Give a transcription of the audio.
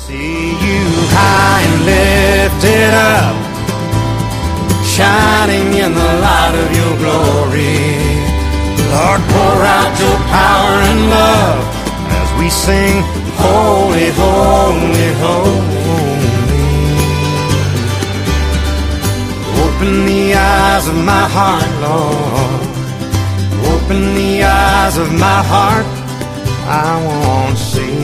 See you high and lifted up, shining in the light of your glory. Lord, pour out your power and love as we sing, holy, holy, holy. Open the eyes of my heart, Lord. Open the eyes of my heart. I want to see